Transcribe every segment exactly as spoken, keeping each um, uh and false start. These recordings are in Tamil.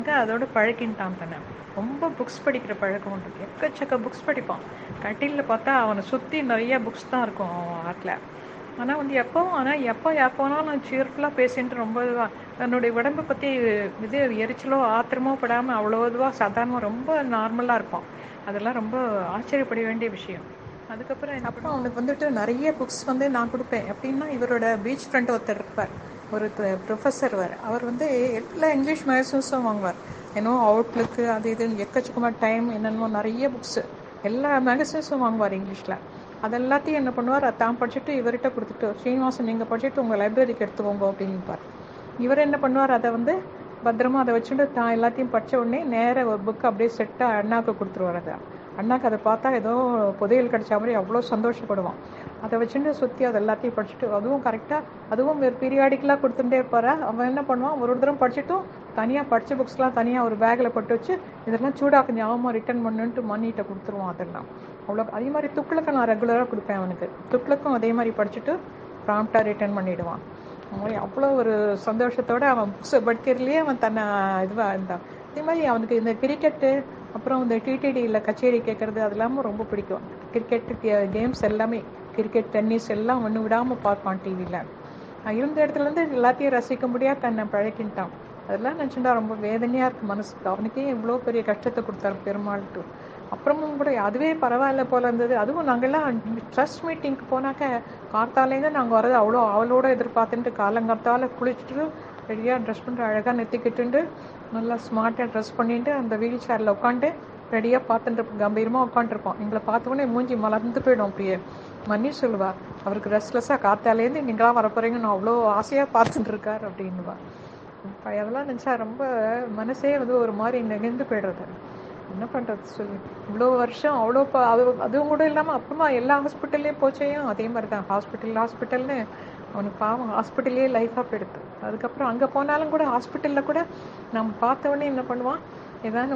அதோட பழக்கின்ட்டான் தானே. ரொம்ப புக்ஸ் படிக்கிற பழக்கம் உண்டு. எக்கச்சக்க புக்ஸ் படிப்பான். கட்டிலில் பார்த்தா அவனை சுற்றி நிறைய புக்ஸ் தான் இருக்கும் அவன் ஆட்டில். ஆனால் வந்து எப்போவும் ஆனால் எப்போ எப்போனாலும் சீர்ஃபுல்லாக பேசின்ட்டு ரொம்ப இதுவாக தன்னுடைய உடம்பை பற்றி இது எரிச்சலோ ஆத்திரமோ படாமல் அவ்வளோ இதுவாக சாதாரணமாக ரொம்ப நார்மலாக இருப்பான். அதெல்லாம் ரொம்ப ஆச்சரியப்பட வேண்டிய விஷயம். அதுக்கப்புறம் அப்போ அவனுக்கு வந்துட்டு நிறைய புக்ஸ் வந்து நான் கொடுப்பேன். எப்படின்னா இவரோட பீச் ஃப்ரெண்ட் ஒருத்தர் இருப்பார், ஒரு ப்ரொஃபஸர் வேறு. அவர் வந்து எல்லா இங்கிலீஷ் மேகசின்ஸும் வாங்குவார். ஏன்னோ அவுட்லுக்கு அது இதுன்னு எக்கச்சக்கமாக டைம் என்னென்னமோ நிறைய புக்ஸு எல்லா மேகசின்ஸும் வாங்குவார் இங்கிலீஷில். அதெல்லாத்தையும் என்ன பண்ணுவார், தான் படிச்சுட்டு இவர்கிட்ட கொடுத்துட்டு, ஸ்ரீனிவாசன் நீங்கள் படிச்சுட்டு உங்கள் லைப்ரரிக்கு எடுத்துக்கோங்க அப்படின்பார். இவர் என்ன பண்ணுவார், அதை வந்து பத்திரமா அதை வச்சுட்டு தான் எல்லாத்தையும் படித்த உடனே நேராக ஒரு புக்கு அப்படியே செட்டாக அண்ணாவுக்கு கொடுத்துருவார். அதை அண்ணாக்கு அதை பார்த்தா ஏதோ புதையல் கிடைச்ச மாதிரி அவ்வளோ சந்தோஷப்படுவான். அதை வச்சுட்டு சுற்றி அதை எல்லாத்தையும் படிச்சுட்டு அதுவும் கரெக்டாக அதுவும் பீரியாடிக்கலாக கொடுத்துட்டே இருப்பார். அவன் என்ன பண்ணுவான், ஒரு ஒரு தரம் படிச்சுட்டும் தனியாக படித்த புக்ஸ்லாம் தனியாக ஒரு பேக்கில் போட்டு வச்சு இதெல்லாம் சூடாக ஞாபகமாக ரிட்டர்ன் பண்ணுன்ட்டு மண்ணிகிட்ட கொடுத்துருவான். அதெல்லாம் அவ்வளோ. அதே மாதிரி துக்ளக்கை நான் ரெகுலராக கொடுப்பேன் அவனுக்கு. துக்ளக்கும் அதே மாதிரி படிச்சுட்டு ப்ராம்ப்டாக ரிட்டர்ன் பண்ணிவிடுவான். அவ்வளோ ஒரு சந்தோஷத்தோடு அவன் புக்ஸை படிக்கிறதுலேயே அவன் தன்னை இதுவாக இருந்தான். அதே மாதிரி அவனுக்கு இந்த கிரிக்கெட்டு அப்புறம் இந்த டிடிடியில் கச்சேரி கேட்குறது அதெல்லாமும் ரொம்ப பிடிக்கும். கிரிக்கெட்டு கேம்ஸ் எல்லாமே, கிரிக்கெட் டென்னிஸ் எல்லாம் ஒன்று விடாமல் பார்ப்பான் டிவியில். இருந்த இடத்துலேருந்து எல்லாத்தையும் ரசிக்க முடியாது தன்னை பழக்கின்ட்டான். அதெல்லாம் நினச்சுட்டா ரொம்ப வேதனையாக இருக்குது மனசுக்கு. அவனுக்கே இவ்வளோ பெரிய கஷ்டத்தை கொடுத்தாரு பெருமாள்ட்டு. அப்புறமும் கூட அதுவே பரவாயில்ல போல இருந்தது. அதுவும் நாங்கள்லாம் ட்ரஸ்ட் மீட்டிங்க்கு போனாக்க கார்த்தாலேருந்து நாங்கள் வர்றது அவ்வளோ அவளோட எதிர்பார்த்துட்டு காலங்காத்தால குளிச்சுட்டு ரெடியாக ட்ரெஸ் பண்ணிட்டு அழகாக நெத்திக்கிட்டு நல்லா ஸ்மார்ட்டாக ட்ரெஸ் பண்ணிட்டு அந்த வீல் சேரில் உட்காந்து ரெடியாக பார்த்துட்டு கம்பீரமாக உட்காந்துருப்போம். எங்களை பார்த்தோன்னே மூஞ்சி மலர்ந்து போயிடும். அப்படியே மன்னி சொல்லுவா, அவருக்கு ரெஸ்ட்லெஸ்ஸாக காத்தாலேருந்து நீங்களாம் வரப்போகிறீங்க, நான் அவ்வளோ ஆசையாக பார்த்துட்டு இருக்கார் அப்படின்னுவா. இப்போ அதெல்லாம் நினச்சா ரொம்ப மனசே வந்து ஒரு மாதிரி நெகிழ்ந்து போய்டுறது. என்ன பண்ணுறது சொல்லி இவ்வளோ வருஷம் அவ்வளோ ப அது அதுவும் கூட இல்லாமல் அப்புறமா எல்லா ஹாஸ்பிட்டல்லையும் போச்சேயும் அதே மாதிரி தான். ஹாஸ்பிட்டல் ஹாஸ்பிட்டல்னு அவனுக்கு பாவம் ஹாஸ்பிட்டல்லே லைஃபாக போயிடுது. அதுக்கப்புறம் அங்கே போனாலும் கூட ஹாஸ்பிட்டலில் கூட நம்ம பார்த்தவொடனே என்ன பண்ணுவான், ஏதாவது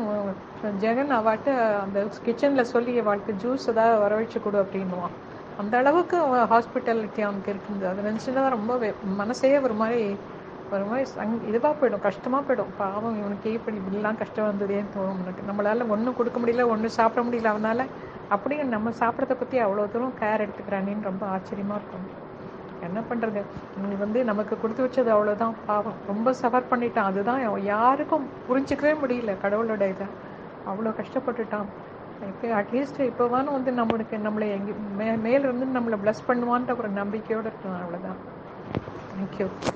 ஜெகன் அவாட்ட அந்த கிச்சனில் சொல்லி அவளுக்கு ஜூஸ் ஏதாவது வரவழைச்சு கொடு அப்படின்னுவான். அந்த அளவுக்கு அவன் ஹாஸ்பிட்டாலிட்டி அவனுக்கு இருக்குது. அதை நினச்சின்னா ரொம்ப மனசே ஒரு மாதிரி ஒரு மாதிரி சங் இதுவாக போயிடும், கஷ்டமாக போயிடும். பாவம் இவனுக்கு இப்படி இப்படிலாம் கஷ்டம் வந்ததேன்னு தோணும் எனக்கு. நம்மளால் ஒன்றும் கொடுக்க முடியல, ஒன்றும் சாப்பிட முடியல அவனால். அப்படியே நம்ம சாப்பிட்றத பற்றி அவ்வளோ தூரம் கேர் எடுத்துக்கிறானேன்னு ரொம்ப ஆச்சரியமாக இருக்கும். என்ன பண்ணுறது, நீ வந்து நமக்கு கொடுத்து வச்சது அவ்வளோதான். பாவம் ரொம்ப சஃபர் பண்ணிட்டான். அதுதான் யாருக்கும் புரிஞ்சிக்கவே முடியல கடவுளோட இதை. அவ்வளோ கஷ்டப்பட்டுட்டான். இப்போ அட்லீஸ்ட் இப்போவானும் வந்து நம்மளுக்கு நம்மளை எங்கே மே மேலிருந்து நம்மளை ப்ளஸ் பண்ணுவான்ற ஒரு நம்பிக்கையோடு இருக்கலாம். அவ்வளோதான். தேங்க்யூ.